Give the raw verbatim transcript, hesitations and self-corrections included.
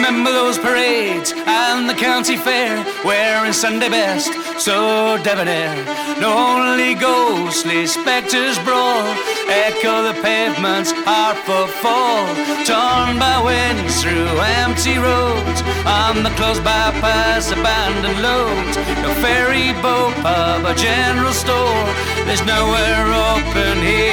Remember those parades and the county fair, wearing Sunday best, so debonair. Lonely ghostly spectres brawl, echo the pavements, heart for fall. Torn by winds through empty roads, on the closed bypass, abandoned loads. No ferry boat, pub or general store, there's nowhere open here.